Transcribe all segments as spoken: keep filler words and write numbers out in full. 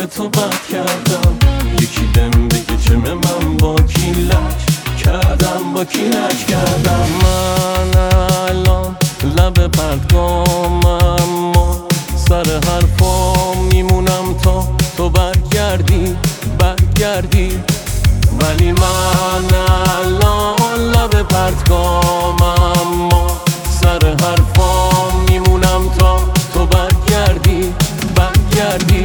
تو بد کردم، یکی بهم بگه چمه من با کی لج کردم، با کی لج کردم. من الان لب پرتگامم، اما سر حرفام میمونم تا تو برگردی برگردی. ولی من الان لب پرتگامم، اما سر حرفام میمونم تا تو برگردی برگردی.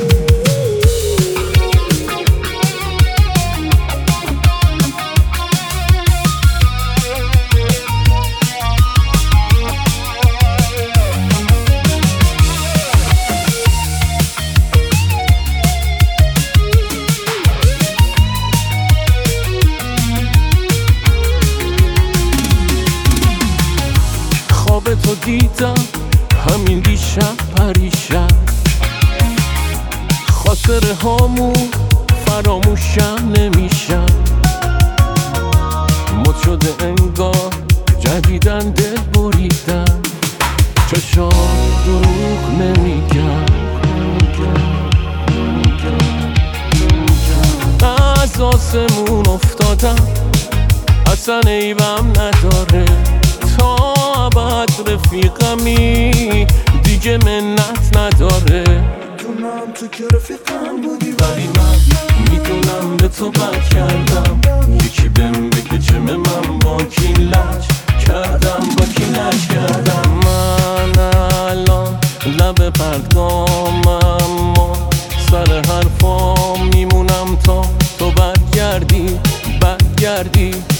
خواب تو دیدم همین دیشب پریشب، خاطره هامون فراموشم نمیشم. مد شده انگار جدیدن دل بریدم، چشام دروغ نمیگم. از آسمون افتادم اصلا عیبم نداره، تا ابد رفیقمی دیگه منت نداره. میدونم تو که رفیقم بودی، ولی من میدونم به تو بد کردم، یکی بهم بگه چمه من با کی لج کردم، با کی لج کردم. من الان لب پرتگامم، اما سر حرفام میمونم تا تو برگردی برگردی.